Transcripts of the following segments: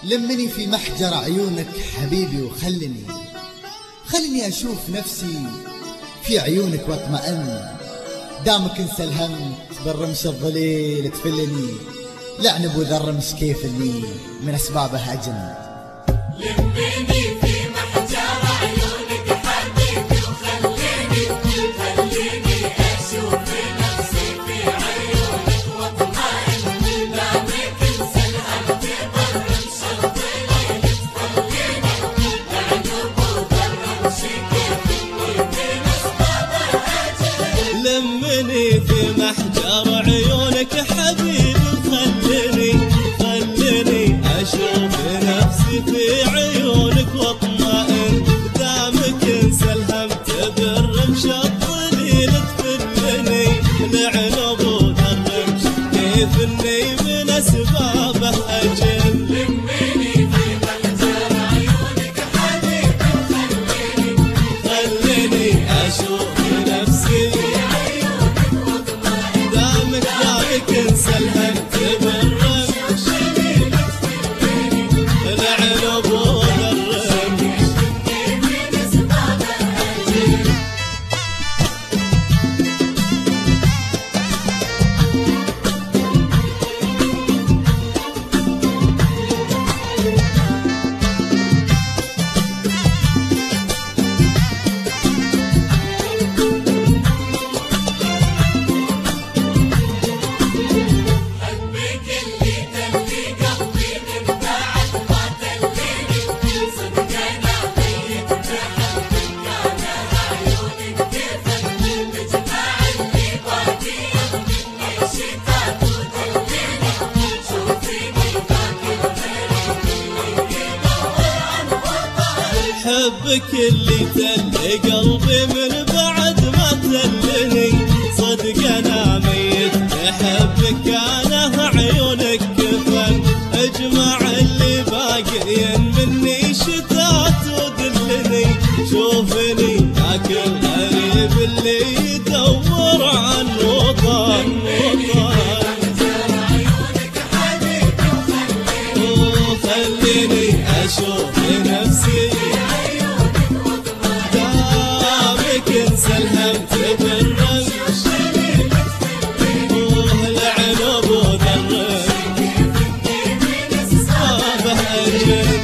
لمني في محجر عيونك حبيبي خلني أشوف نفسي في عيونك واطمئن. دامك انسى الهم بالرمش الظليل تفلني، لعن ابو ذا الرمش كيف اللي من اسبابه اجن. لمني في محجر عيونك حبيبي خليني اشوف نفسي في عيونك واطمئن. دامك انسى الهم بالرمش الظليل تفلني، لعن ابو ذا الرمش كيف اللي من اسبابه اجن. لمني في محجر عيونك حبيبي خليني اشوف نفسي في عيونك واطمئن. دامك انسى الهم بالرمش الظليل تفلني، لعن ابو ذا الرمش كيف اني من اسبابه اجن. لمني في محجر عيونك حبيبي خليني اشوف نفسي في عيونك واطمئن. دامك انسى الهم بالرمش، لعن ابو ذا الرمش من اسبابه اجن. حبك اللي تلي قلبي من بعد ما تليني، صدق انا ميت بحبك انا عيونك تفل. اجمع اللي باقي مني شتات ودليني، شوفيني فاكر غيرك اللي يدور عن وطن. حبك اللي تلي قلبي من بعد ما تلني، صدق انا ميت بحبك انا عيونك كفن. اجمع اللي باقيين مني شتات ودلني، شوفني ذاك الغريب اللي يدور عن وطن. عيونك حبيبي خليني اشوف نفسي عيونك واطمئن. دامك انسى الهم بالرمش، لعن ابو ذا الرمش من اسبابه اسبابه اجن.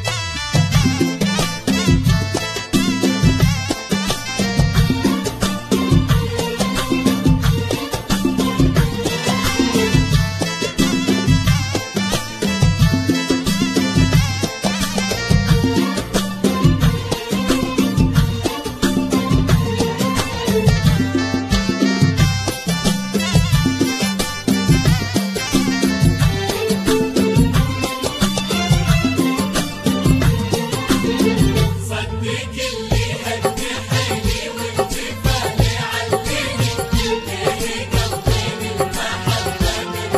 صدق اللي هد حيلي والجفال عليني، ليه قلبي بالمحبة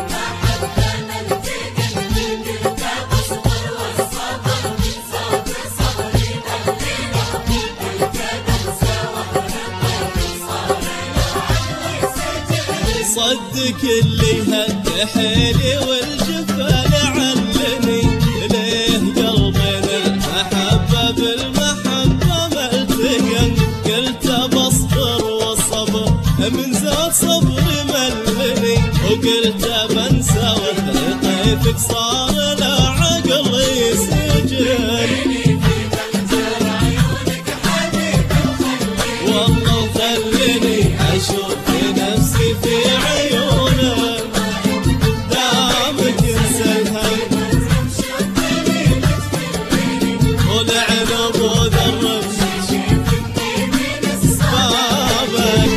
ملتقن. قلت بصبر والصبر من صوت صبري دليني، قلت بنسى وافرقك صار العقل سجن. صدق اللي هد حيلي والجفال علني، ليه قلبنا المحبة بالمحبة ملتقن. قلت بصبر والصبر من زاد صبري ملني، وقلت بنسى وطريقك صار العقل سجن. في محجر عيونك حبيبي والله خليني اشوف نفسي في عيونك، دامك انسى الهم ولعن ابو ذا الرمش من اسبابه. اسبابك.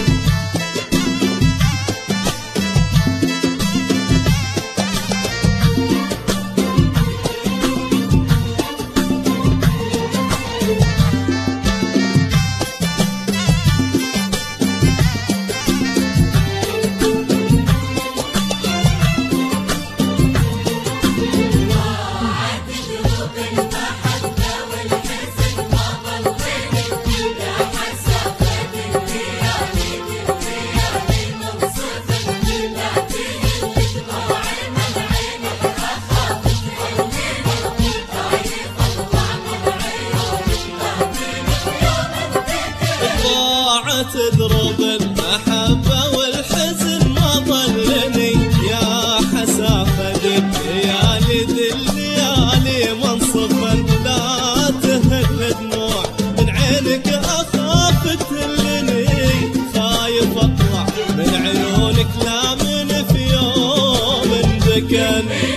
سكن